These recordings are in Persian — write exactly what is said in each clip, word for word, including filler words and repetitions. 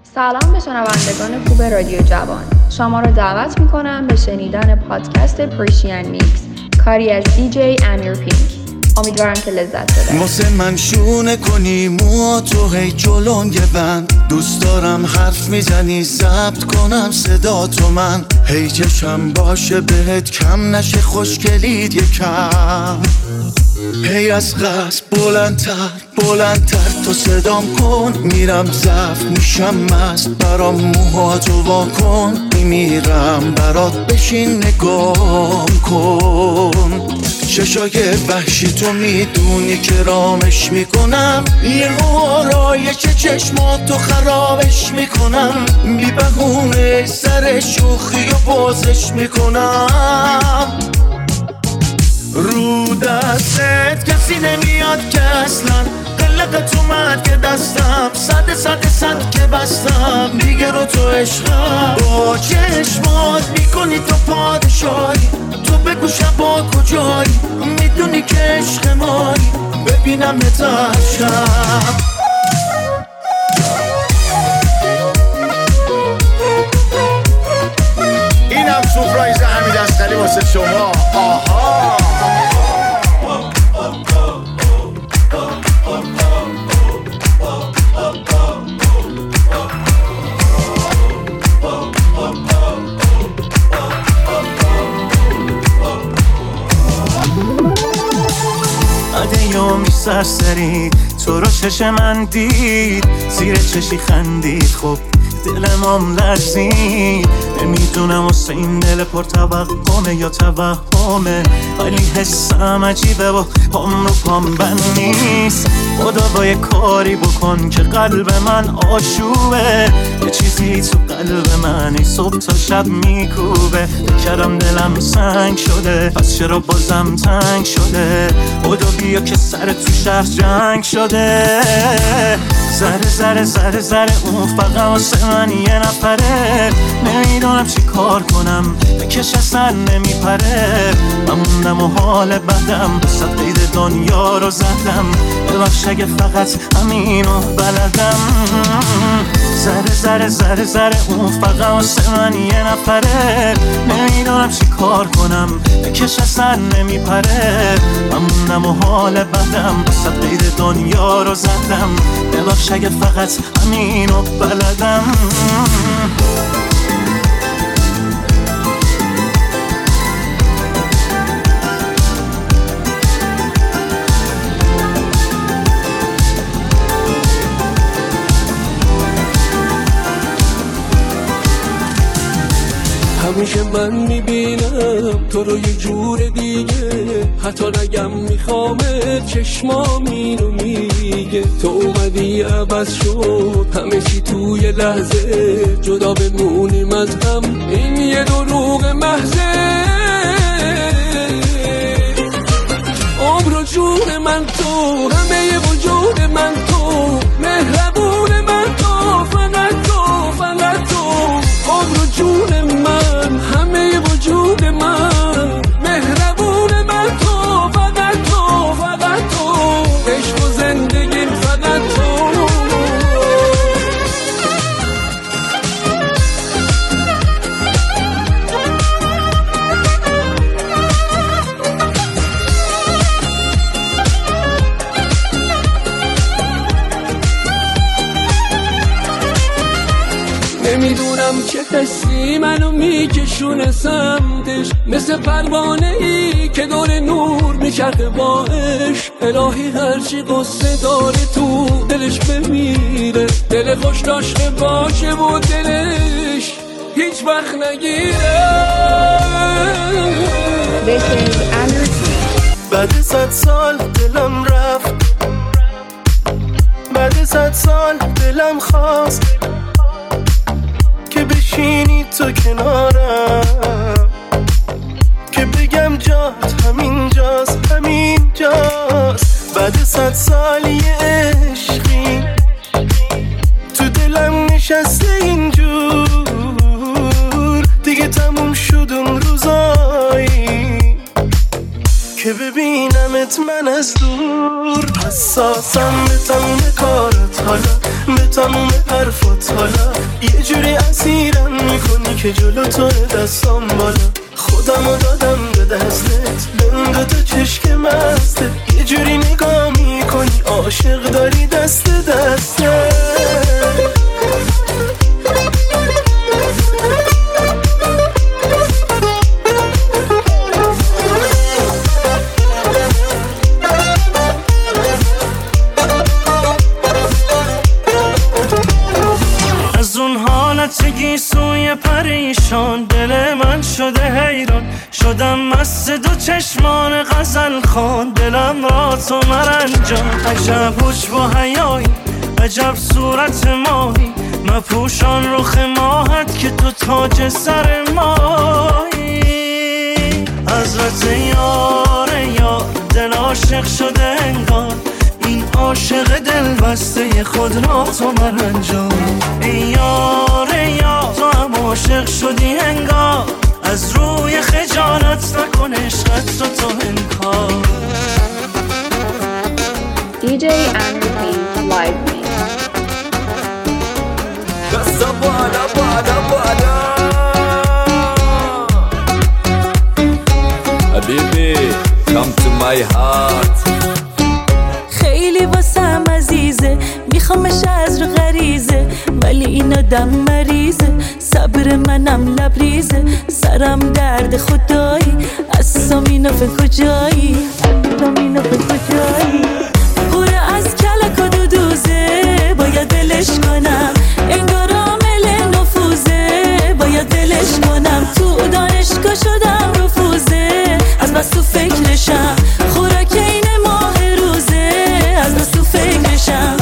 سلام به شنوندگان خوب رادیو جوان. شما را دعوت می‌کنم به شنیدن پادکست پرشین میکس کاری از دی جی امیر پینک. امیدوارم که لذت ببرید. واسه من شونه کنی مو تو هی جلوم یه بند، دوست دارم حرف میزنی ضبط کنم صدا تو، من هی چشم باشه بهت کم نشه خوشگلید یکم، هی از قصد بلندتر بلندتر تو صدام کن، میرم ضعف میشم مست برام موهاتو وا کن، میمیرم برات بشین نگام کن، چشای وحشی تو میدونی که رامش میکنم، یه آرایش چشماتو خرابش میکنم، بی بهونه سر شوخی و بازش میکنم، رو دستت کسی نمیاد که اصلا قلقت اومد که دستم صد صد صد که بستم دیگه رو تو عشقم، با چشمات میکنی تو پادشاهی، تو بگو شبا کجایی میدونی که عشق مایی، ببینم نترشم. اینم سورپرایز حمید اصغری واسه شما. آها یومی سرسری تو رو چشم من دید، زیر چشی خندید، خب دلم هم لرزید، نمیدونم واسه این دل پر توقمه یا توهمه، ولی حسم عجیبه و پام رو پام بند نیست، خدا با یه کاری بکن که قلب من آشوبه، یه چیزی تو قلب من ای صبح تا شب میکوبه، بکرم دلم سنگ شده پس چرا بازم تنگ شده، خدا بیا که سر تو شهر جنگ شده، زره زره زره زره اون فقط واسه من یه نفره، نمیدونم چی کار کنم بکش اصلا نمیپره، من موندم و حال بدم صد قید دنیا رو زدم، ببخش اگه فقط همینو بلدم، زره زره زره زره اون فقط واسه من یه نفره، نمیدونم چی کار کنم بکش اصلا نمیپره، من موندم و حال بدم صد قید دنیا رو زدم، ببخش اگه فقط همینو بلدم. همیشه من میبینم تو رو یه جور دیگه، حتی نگم میخوامت چشمام اینو میگه، تو اومدی عوض شد همه چی توی لحظه، جدا بمونیم از هم این یه دروغ محضه، عمر و جون من تو، همه وجود من تو، مهربون من تو، فقط تو فقط تو، عمر و جون من، همه وجود من، مهربون من تو، فقط تو فقط تو، عشق و زندگیم فقط تو. نمیدونم چه حسی منو میکشونه سمتش، مثل پروانه ای که دور نور میچرخه با عشق، الهی هرچی قصه داره تو دلش بمیره، دل خوش داشته باشه و دلش هیچ وقت نگیره. This is Amir Pink. بعد صد سال دلم رفت، بعد صد سال دلم خواست که بشینی تو کنارم، که بگم جات همین جاست همین جاست، بعد صد سال یه عشقی تو دلم نشسته اینجور، دیگه تموم شد اون روزایی که ببینمت من از دور، حساسم به تموم کارت حالا، به تموم حرفات حالا، که جلو تو دستام بالا، خودمو دادم به دستت، بنده تو چشک مسته، یه جوری نگاه میکنی عاشق داری دست دسته. گیسوی پریشان دل من شده حیران، شدم مست دو چشمان غزل خان، دلم را تو مرنجان. عجب حجب و حیایی، عجب صورت ماهی، مپوشان رخ ماهت که تو تاج سر ماهی. حضرت یار یار دل عاشق شده انگار، این عاشق دل بسته خود را تو مرنجان. ای یار یار تو هم عاشق شدی انگار، از روی خجالت نکن عشقت رو تو انکار. دی جی Amir Pink Live Mix. دستا بالا بالا بالا حبیبی come to my heart. خیلی واسم عزیزه، میخوامش از رو غریزه، ولی این آدم مریضه، صبر منم لبریزه، سرم درد خدایی، اصلا فکر کجایی، اصلا فکر کجایی. پوره از کلک و دودوزه، باید دلش کنم، انگار عامل نفوذه، باید دلش کنم. تو دانشگاه شدم رفوزه، از بس تو فکرشم، خوراک این ماه روزه، از بس تو فکرشم.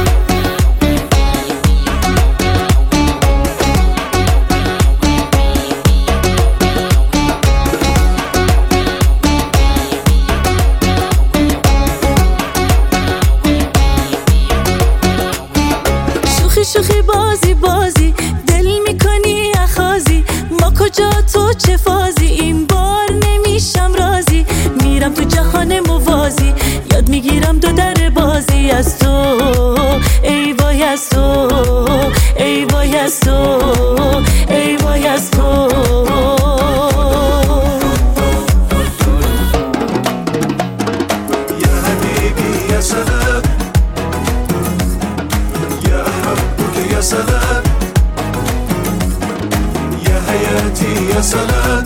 شوخی بازی بازی دل میکنی اخازی، ما کجا تو چه فازی، این بار نمیشم رازی، میرم تو جهان موازی، یاد میگیرم دو در بازی از تو. ای وای از تو، ای وای از تو، ای وای از تو. یا حبیبی یا سلام، یا حبک یا سلام، یا حیاتی یا سلام،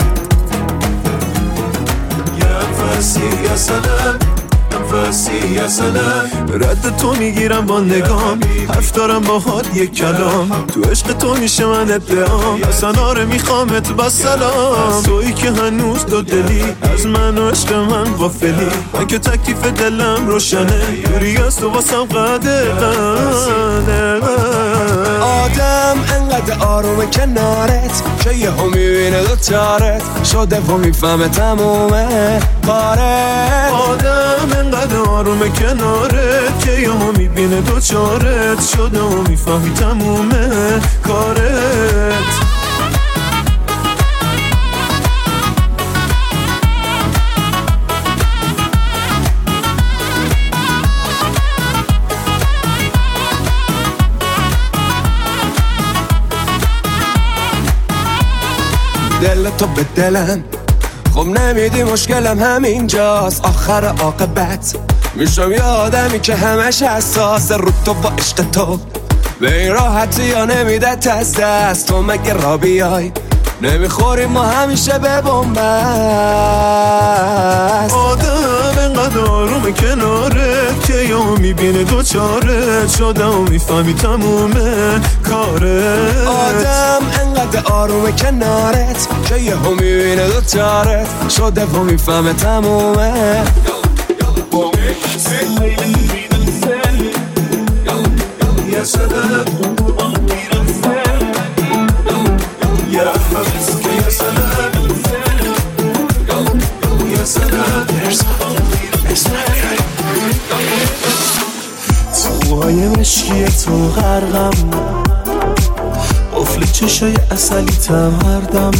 یا انفاسی یا سلام، انفاسی یا سلام. رد تو میگیرم با نگام، حرف دارم با حال یک کلام، تو عشق تو میشه من ادعام، اصلا آره میخوامت با سلام. تویی که هنوز دو دلی، از من و عشق من غافلی، من که تکلیف دلم روشنه، دوری از تو واسم قده قده. آدم انقدر آرومه کنارت که یه هم میبینه دوچارت شده و میفهمه تمومه کارت. آدم انقدر آرومه کنارت که یه هم میبینه دوچارت شده و میفهمی تمومه کارت. دل تو به دلم، خب نمیدی مشکلم همینجاست، آخر عاقبت میشم یه آدمی که همش حساس رو تو با عشق تو، به این راحتی یا نمیده تست دست. تو مگه را بیای نمیخوری ما همیشه به بومبست. آدم انقدر آرومه کنارت که یا میبینه دوچارت شده و میفهمی تمومه کارت. آدم انقدر آرومه کنارت که یه هم میبینه دوچارت شده و میفهمه تمومه. یا سلام یا حبیبی یا سلام یا سلام. توهای مشکی تو غرقم، قفل چشای اصلی تم هر دم،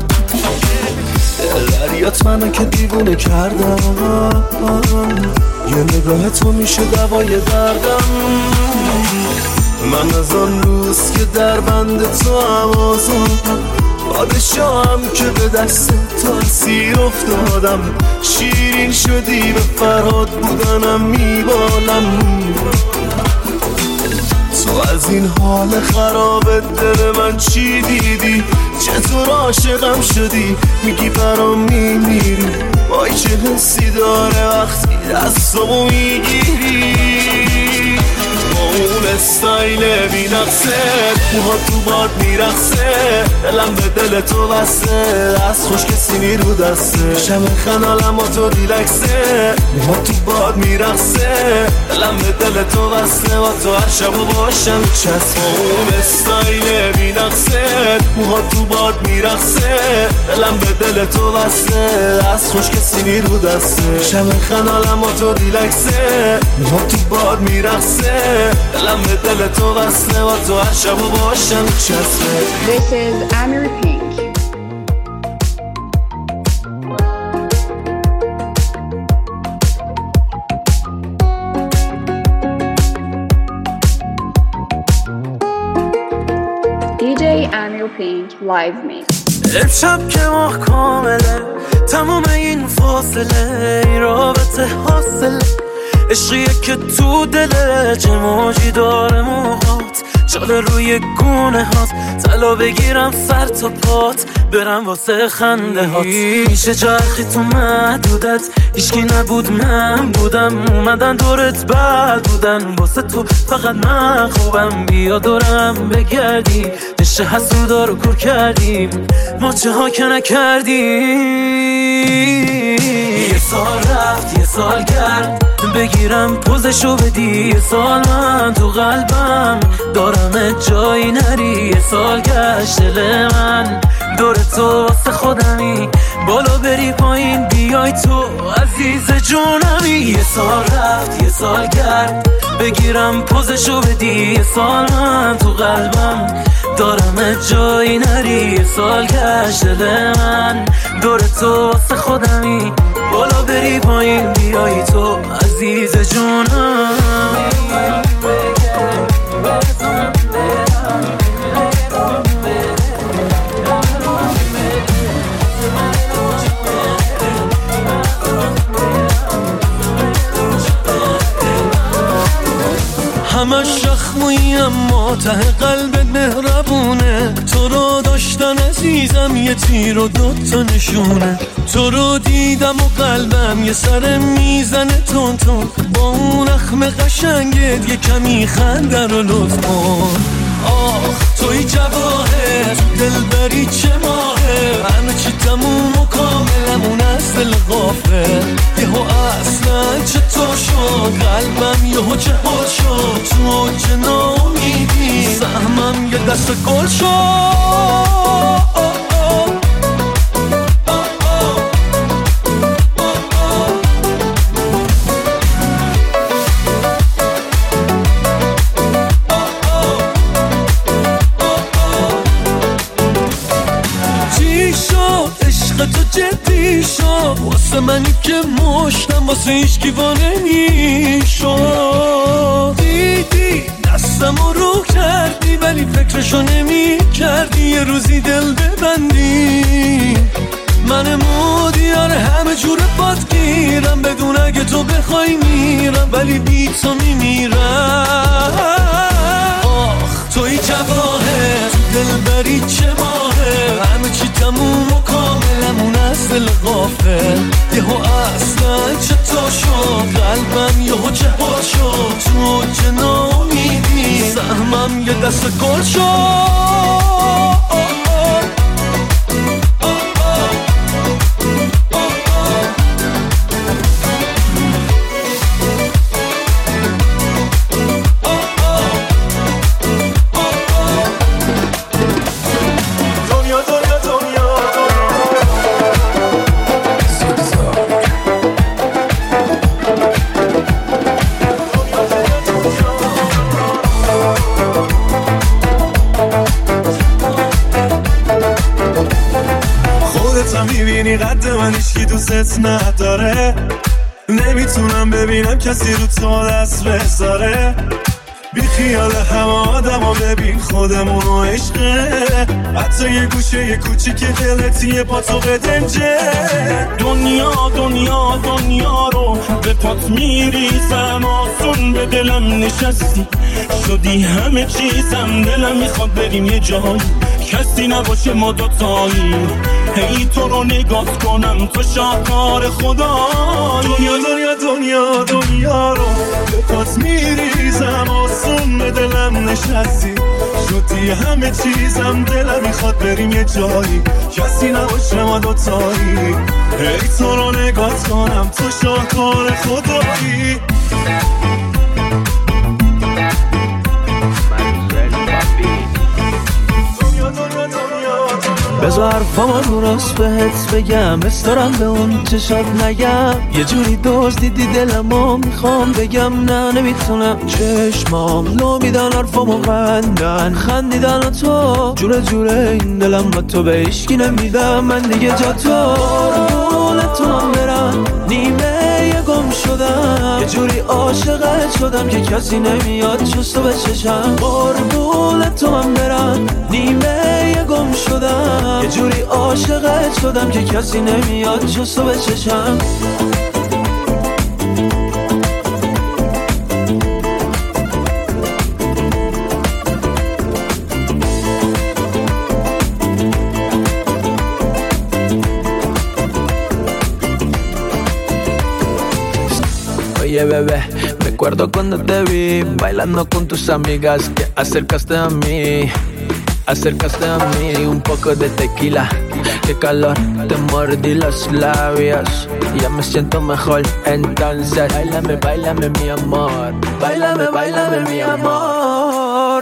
دریات منو که دیوونه کردم، یه نگاه تو میشه دوای دردم. من از آن روز که در بند تو هم آزادم، پادشاهم که به دست تاثیر افتادم، شیرین شدی به فرهاد بودنم میبالم. تو از این حال خراب دل من چی دیدی؟ چطور عاشقم شدی؟ میگی برام میمیری. وای چه حسی داره وقتی دستمو میگیری. با اون استایل بی نقصه، موها تو باد میرقصه، دلم به دل تو بسته، دست خوش کسی نیرو دسته، شم خنالم با تو ریلکسه، موها تو باد میرقصه، دلم به دل تو بسته، با تو هر شبو باشم چسبه. با اون استایل بی نقصه، موها تو باد میرقصه، دلم به دل تو بسته، دست خوش کسی نیرو دسته، شم خنالم با تو ریلکسه، موها تو باد میرقصه، دلم به دل تو بسته، با تو هر شبو باشم چسبه. This is Amir Pink. دی جی Amir Pink live mix. امشب که ماه کامله، تمام این فاصله، این رابطه حاصله، عشقیه که تو دله، چه موجی داره موهات، جاله روی گونه هات، طلا بگیرم سر تا پات، برم واسه خنده هات. میشه چرخی تو محدودت، هیچکی نبود من بودم، اومدن دورت بد بودن، واسه تو فقط من خوبم، بیا دورم بگردی، نشه حسودا رو کور کردیم، ما چه ها که نکردیم. یه سال رفت یه سال گرد، بگیرم پوزشو بدی، یه سال من تو قلبم دارم جایی نری، یه سال گشت دل من دور تو واسه خودمی، بالا بری پایین بیای تو عزیز جونمی. یه سال رفت یه سال گرد، بگیرم پوزشو بدی، یه سال من تو قلبم دارم جایی نری، یه سال گشت دل من دور تو واسه خودمی، بالا بری پایین بیای تو عزیز جونم. همش شخمویی اما ته قلبت مهربونه، تو رو داشتن عزیزم یه تیر و دوتا نشونه، تو رو دیدم و قلبم یه سر میزنه تون تون، با اون اخم قشنگت یه کمی خنده رو لطف کن. آخ توی جواهر دلبری چه ماهه، همه چی تموم و کاملمون از دل غافل، یهو اصلا چطور شد قلبم یهو چه حال شد، تو چه نامیدی سهمم یه دست گل شد. جدی شد واسه منی که مشتم، واسه هیچ کیوانه میشد، دیدی دستم رو کردی ولی فکرشو نمی کردی، یه روزی دل ببندی من مودیاره همه جور پات گیرم، بدون اگه تو بخوای میرم ولی بی تو میمیرم. آخ توی جواهر دلبری چه ماهه، همه چی تموم و کاملمون از دل غافل، یهو اصلا چطور شد قلبم یهو چه حال شد، تو چه نامیدی سهمم یه دست گل شد. میبینی قد من هیچکی دوست نداره، نمیتونم ببینم کسی رو تو دست بذاره، بی خیال همه آدم ها ببین خودمونو عشقه، حتی یه گوشه یه کوچیک دلتیه پا تو قدنجه. دنیا دنیا دنیا رو به پات میریزم، آسون به دلم نشستی شدی همه چیزم. دلم میخواد بریم یه جایی کسی نباشه ما دوتایی، هی تو رو نگات کنم تو شاهکار خدا. دنیا دنیا دنیا دنیا رو به پات میریزم، آسون به دلم نشستی شدی همه چیزم. دلم میخواد بریم یه جایی کسی نباشه ما دوتایی، هی تو رو نگات کنم تو شاهکار خدایی. بذار حرفامو درست بهت بگم، بستارم به اون چشات نگم. یه جوری دوست دیدی دلمو میخوام بگم، نه نمیتونم. چشمام لو میدن حرفامو قندن، خندیدن و تو جوره جوره این دلم با تو به هیچکی نمیدم. من دیگه جا تو قربونت تو هم برم، نیمه یه گم شدم. یه جوری عاشقت شدم که کسی نمیاد جز تو به چشم. قربونت تو هم برم، نیمه یه گم شدم. یه جوری عاشقت شدم که کسی نمیاد جز تو به چشم. Oye bebé, recuerdo cuando te vi bailando con tus amigas que acercaste a mí, acercaste a mí. Un poco de tequila, qué calor, te mordí los labios, ya me siento mejor. Entonces, bailame, bailame mi amor, bailame, bailame mi amor.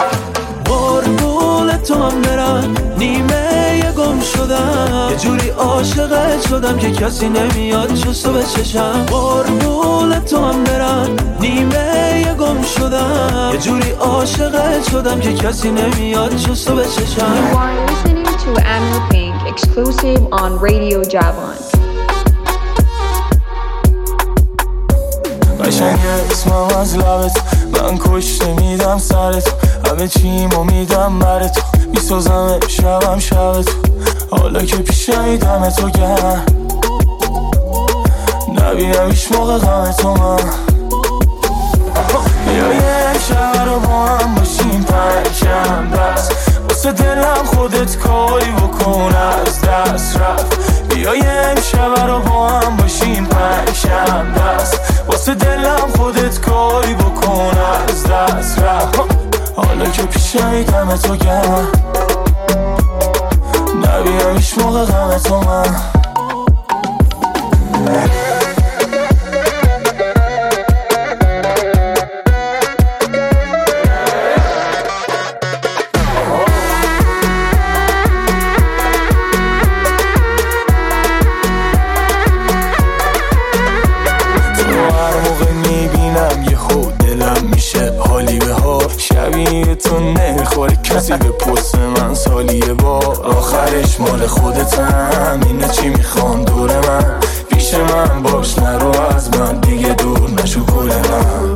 قربون تو هم برم، نیمه یه گم شدم. یه جوری عاشقت شدم که کسی نمیاد جز تو به چشم. قربون تو هم برم، نیمه یه گم شدم. یه جوری عاشقت شدم که کسی نمیاد جز تو به چشم. You are listening to Amir Pink exclusive on Radio Javan. قشنگه اسمم از لبت، من کشته میدم سرت. همه چیمو میدم بر تو، میسازم شبم شب تو. حالا که پیشمی دم تو گرم، نبینم ایش موقع غم تو من. بیا یه شب رو با هم باشیم پرکم دست، واسه دلم خودت کاری بکن از دست رفت. بیا یه شب رو با هم باشیم پرکم دست، واسه دلم خودت کاری بکن از دست رفت. حالا که پیشمی دم تو گرم، نبینم ایش موقع غم تو من. تو نمیخوری کسی به پست من سالیه بار، آخرش مال خودتم. اینه چی میخوان دور من، پیش من باش نرو از من دیگه دور نشو گل من.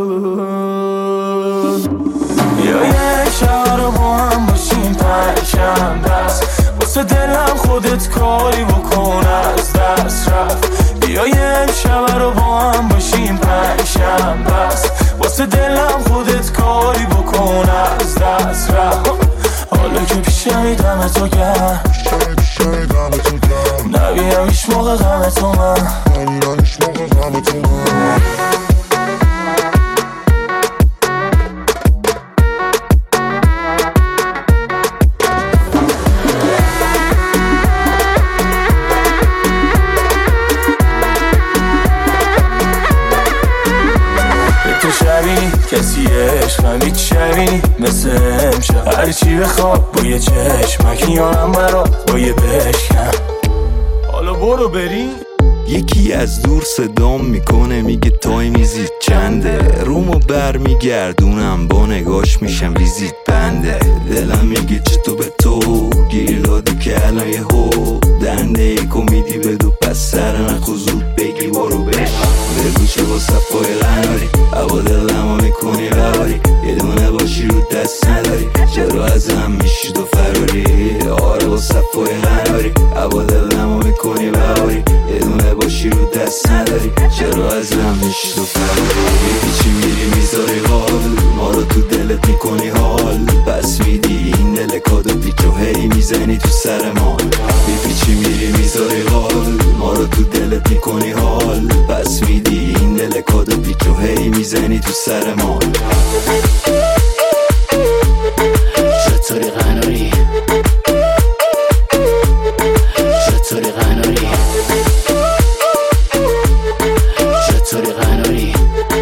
بیا یه شب رو با هم باشیم پرکم دست، واسه دلم خودت کاری بکن از دست رفت. بیا یه شب رو با هم باشیم پرکم دست، واسه دلم خودت کاری بکن از دست رفت. حالا که پیشمی دم تو گرم، نبینم ایش موقع غم تو من. کسی عشقم هیچ شبی مثل امشب، هرچی بخواب با یه چشمک میانم برات با یه بشکم. حالا برو بریم. یکی از دور صدام میکنه میگه تایمی زید چنده، رومو بر میگردونم با نگاش میشم ویزیت بنده. دلم میگه چطور به تو گیر دادی که الان یه هو دنده ای کمیدی بدو پس سر نخو زود بگی برو بش بگو چه با صفای غناری هوا دلمو میکنی بباری یه دونه باشی رو دست نداری چرا از هم میشی تو فراری آره با صفای غناری هوا دلمو میکنی بباری یه دونه باشی رو دست نداری چرا از هم میشی تو فراری چی میری میذاری حال ما رو تو دلت میکنی حال پس میدی این دل کادو پیچو هی میزنی تو سر ما میپیچی میری میذاری حال ما رو تو دلت میکنی حال پس میدی این دل کادو پیچو هی میزنی تو سر ما چطوری قناری چطوری قناری چطوری قناری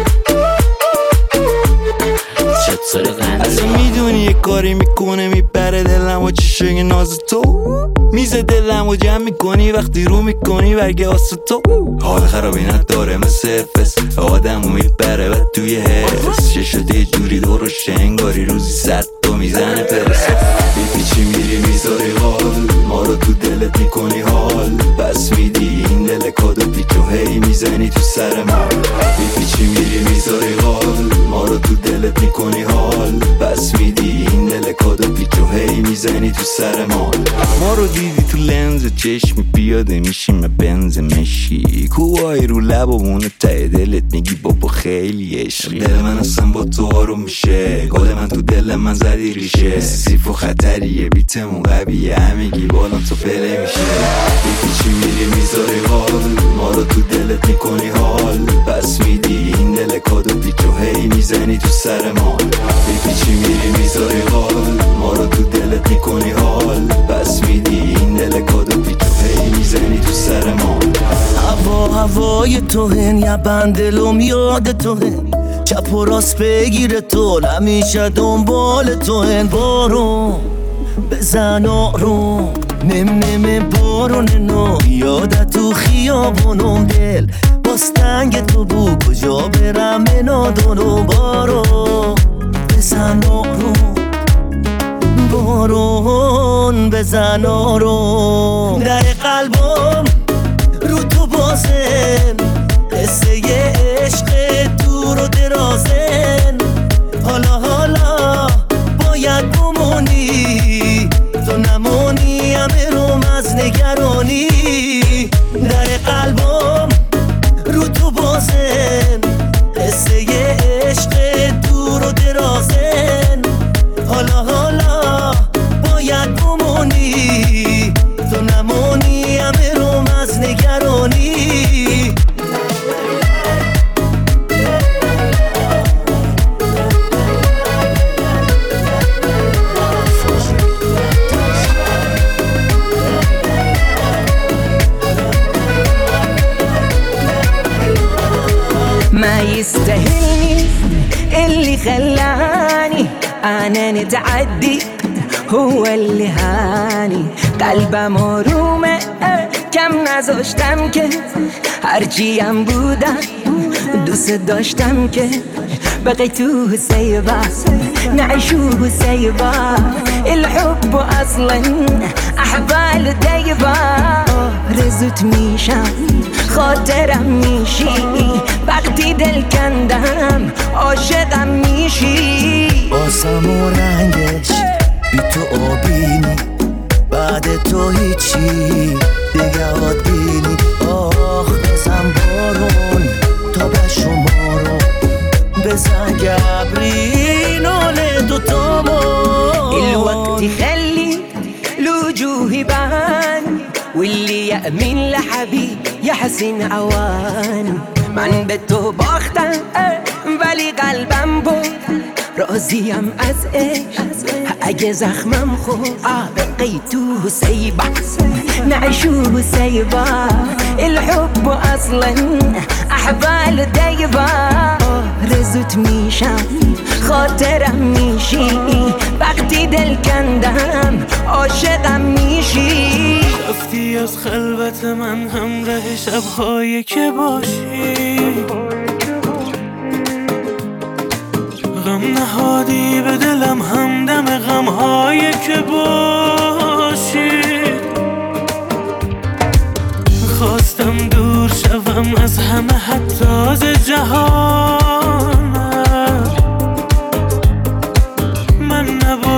چطوری قناری اصلا میدونی یه کاری میکنه میبره دلم و چشای ناز تو میزه دلم و جمع میکنی وقتی رو میکنی برگه آسه تو حال خرابی نداره مثل فس آدم رو میبره و توی حس ششت یه جوری دورش انگاری روزی صد تو میزنه پرس میپیچی میری میذاری حال ما رو تو دلت میکنی حال پس میدی این دل کادو پیچو هی میزنی تو سر ما میپیچی میری میذاری حال ما رو تو دلت میکنی حال پس میدی این دل کادو پیچو هی میزنی تو سر ما ما رو دیدی تو لنز چشمی پیاده میشیم بنز مشی کوهای رو لبمونه ته دلت میگی بابا خیلی عشقی دل من اصلا با تو آروم میشه گل من تو دل من زدی ریشه سیف و خطریه بیتمون قویه همگی بالان تو پله میشه بیپیچی میری میذاری حال ما رو تو دلت میکنی حال پس میدی این دل کادو پیچو هی میزنی تو سر ما بیپیچی میری میذاری حال ما رو تو دلت میکنی حال پس میدی این دل کادو پیچو هی میزنی تو سر ما هوا هوای تو هن یا بندلوم یاد تو هن چپ و راست بگیره تو همیشه دنبال تو هن بارون بزن آروم نم نم بارون نو یادت تو خیابونم دل باز تنگ تو بو کجا برم نادونو بارون بزن آروم بارون بزن آروم در قلبم رو تو بازن قصه یه عشق دور و درازن حالا حالا باید بمونی تو نمونی همه روم از نگرانی در قلبم رو تو بازن قصه یه عشق دور و درازن حالا حالا باید بمونی تو نمونی همه روم از نگرانی ما يستاهلني اللي خلاني انا نتعدي هو اللي هاني قلبم مرومه کم نذاشتم که هرچیم بودم دوست داشتم که بقيتوه سيبا نعيشوه سيبا الحب اصلا احبال دايبا رزوت میشم خاطرم میشی وقتی دل کندم عاشقم میشی آسم و رنگش بی تو آبینی بعد تو هیچی دیگه آدینی آخ بزن بارون تا به شما رو بزن گبری ناله دوتامون الوقت يخلي الوجوه بان واللي يأمن لحبيب يحسن عوان من به تو باختم ولی قلبم بود راضیم از عشق اگه زخمم خود بقيتوه سيبا نعيشوه سيبا الحب اصلا احبال دايبا رزوت میشم خاطرم میشی وقتی دل کندم عاشقم میشی رفتی از خلوت من همراه شب‌هایی که باشی غم نهادی به دلم همدم غم‌هایی که باشی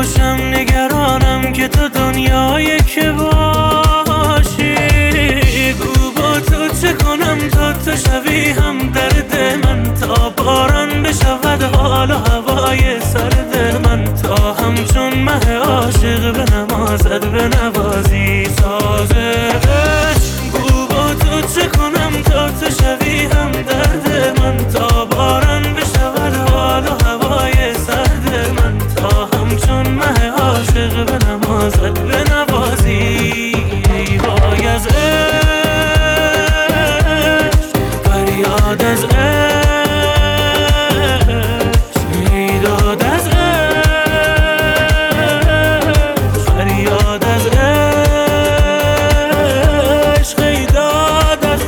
باشم نگرانم که تو دنیایی که باشی. گو با تو چه کنم تا تو شوی هم درد من، تا باران بشود حال و هوای سرد من، تا همچون مه عاشق به نمازت به نوازی سازش. گو با تو چه کنم تا تو شوی هم درد من، تا باران بشود حال و هوای سرد من، تا همچون مه عاشق به نمازت به نوازی. ای وای از عشق، فریاد از عشق، ای داد از عشق، فریاد از عشق، ای داد از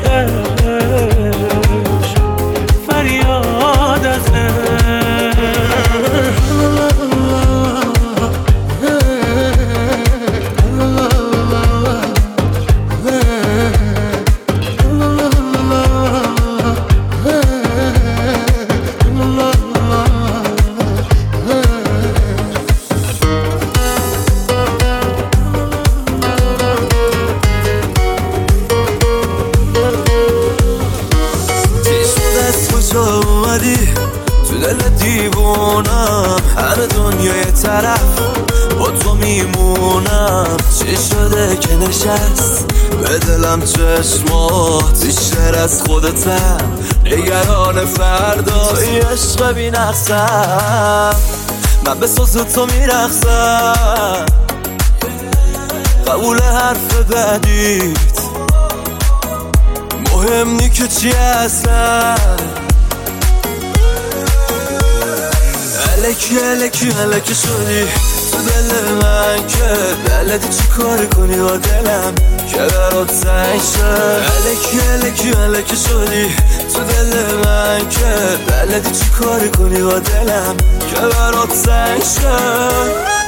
عشق، فریاد از تو دل دیوونم، همه دنیای طرف با تو میمونم. چی شده که نشست به دلم چشمات، بیشتر از خودتم نگران فردای عشق بی نقصم. من به ساز تو میرقصم، قبول حرف بدیت مهم نی که چی هستن. الکی الکی الکی شدی تو دل من که بلدی چی کار کنی با دلم که برات سنگ شد. الکی الکی الکی شدی تو دل من که بلدی چی کار کنی با دلم که برات سنگ شد.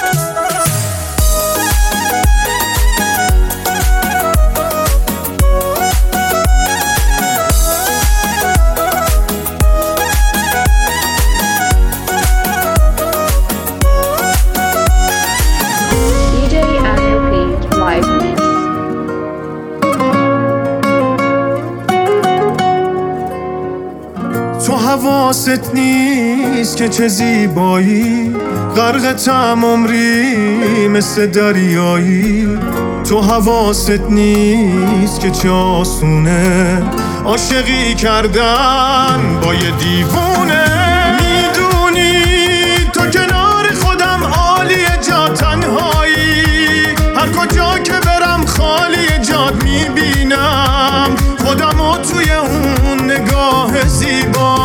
حواست نیست که چه زیبایی، غرق تم عمری مثل دریایی. تو حواست نیست که چه آسونه عاشقی کردن با یه دیوونه. میدونی تو کنار خودم عالیه، جا تنهایی، هر کجا که برم خالی جاد میبینم خودمو توی اون نگاه زیبا.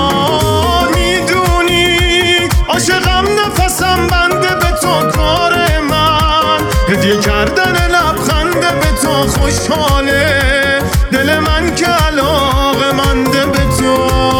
میدونی عاشقم، نفسم بنده به تو، کار من هدیه کردن لبخنده به تو. خوشحاله دل من که علاقه منده به تو.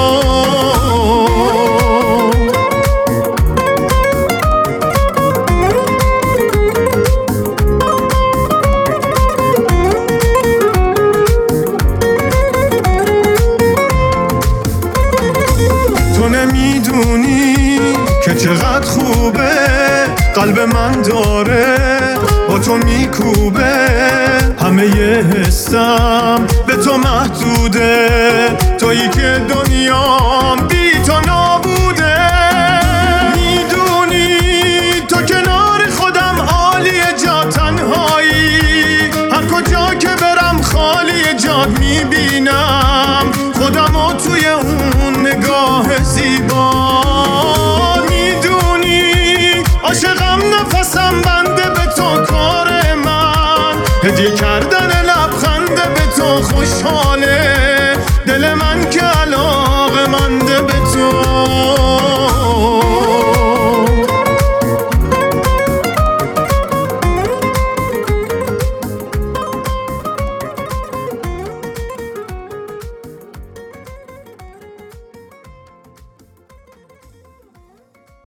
نمیدونی که چقدر خوبه قلب من داره با تو میکوبه. همه یه حسم به تو محدوده، تویی که دنیام بی تو نابوده. میدونی تو کنار خودم عالیه، جا تنهایی، هر کجا که برم خالی جاد میبینم خودمو توی اون نگاه زیبا. میدونی عاشقم، نفسم بنده به تو، کار من هدیه کردن لبخنده به تو. خوشحاله